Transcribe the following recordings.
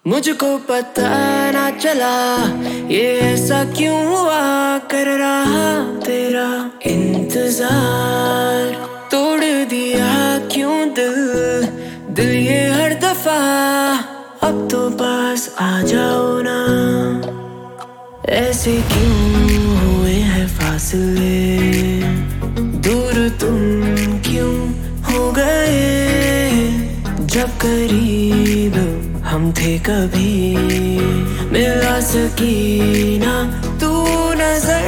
मुझको पता ना चला ये ऐसा क्यों हुआ, कर रहा तेरा इंतजार। तोड़ दिया क्यों दिल ये हर दफा, अब तो पास आ जाओ ना। ऐसे क्यों हुए हैं फासले, दूर तुम क्यों हो गए, जब करीब हम थे कभी मिला सकी ना तू नजर।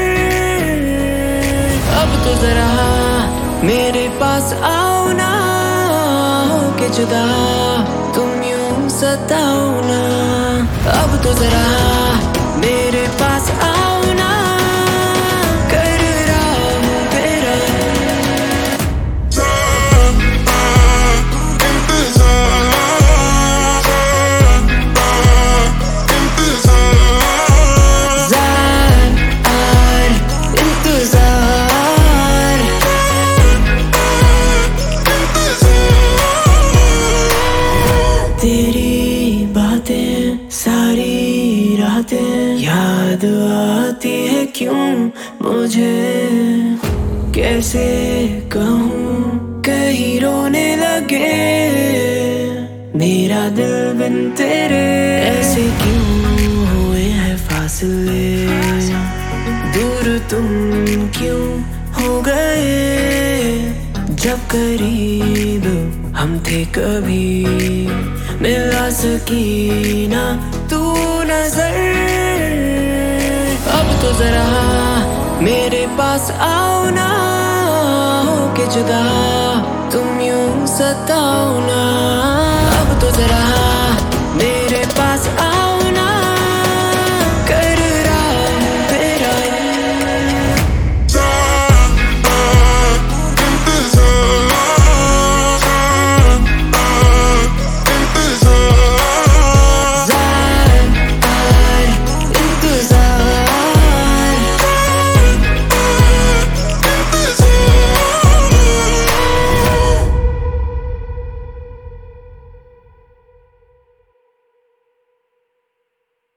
अब तो जरा मेरे पास आओ ना, होके जुदा तुम यूं सताओ ना। अब तो जरा मेरे पास आओ ना, कर रहा हूँ तेरा तेरी बातें सारी रातें याद आती है क्यों मुझे, कैसे कहूँ कहीं रोने लगे मेरा दिल बिन तेरे। ऐसे क्यों हुए हैं फासले, दूर तुम क्यों हो गए, जब करीब हम थे कभी मिला सकी ना तू नजर। अब तो जरा मेरे पास आओ ना, होके जुदा तुम यूं सताओ ना। अब तो जरा